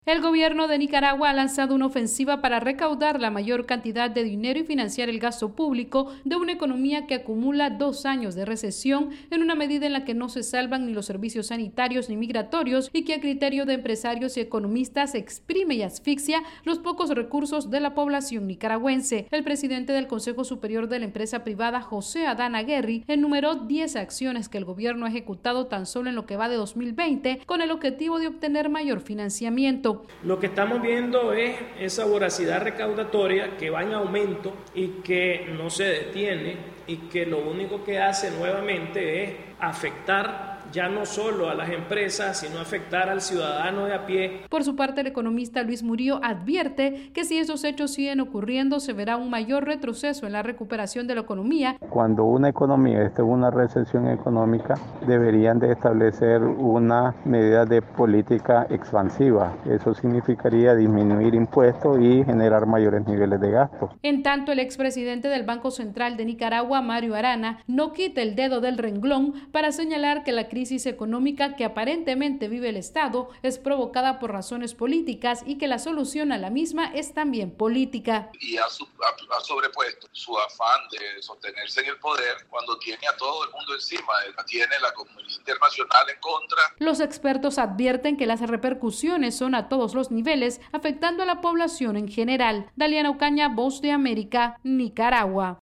El gobierno de Nicaragua ha lanzado una ofensiva para recaudar la mayor cantidad de dinero y financiar el gasto público de una economía que acumula 2 años de recesión en una medida en la que no se salvan ni los servicios sanitarios ni migratorios y que a criterio de empresarios y economistas exprime y asfixia los pocos recursos de la población nicaragüense. El presidente del Consejo Superior de la Empresa Privada, José Adán Aguerri, enumeró 10 acciones que el gobierno ha ejecutado tan solo en lo que va de 2020 con el objetivo de obtener mayor financiamiento. Lo que estamos viendo es esa voracidad recaudatoria que va en aumento y que no se detiene y que lo único que hace nuevamente es afectar ya no solo a las empresas, sino afectar al ciudadano de a pie. Por su parte, el economista Luis Murillo advierte que si esos hechos siguen ocurriendo, se verá un mayor retroceso en la recuperación de la economía. Cuando una economía esté en una recesión económica, deberían de establecer una medida de política expansiva. Eso significaría disminuir impuestos y generar mayores niveles de gasto. En tanto, el expresidente del Banco Central de Nicaragua, Mario Arana, no quita el dedo del renglón para señalar que la crisis económica que aparentemente vive el Estado es provocada por razones políticas y que la solución a la misma es también política. Y ha sobrepuesto su afán de sostenerse en el poder cuando tiene a todo el mundo encima, tiene la comunidad internacional en contra. Los expertos advierten que las repercusiones son a todos los niveles, afectando a la población en general. Daliana Ocaña, Voz de América, Nicaragua.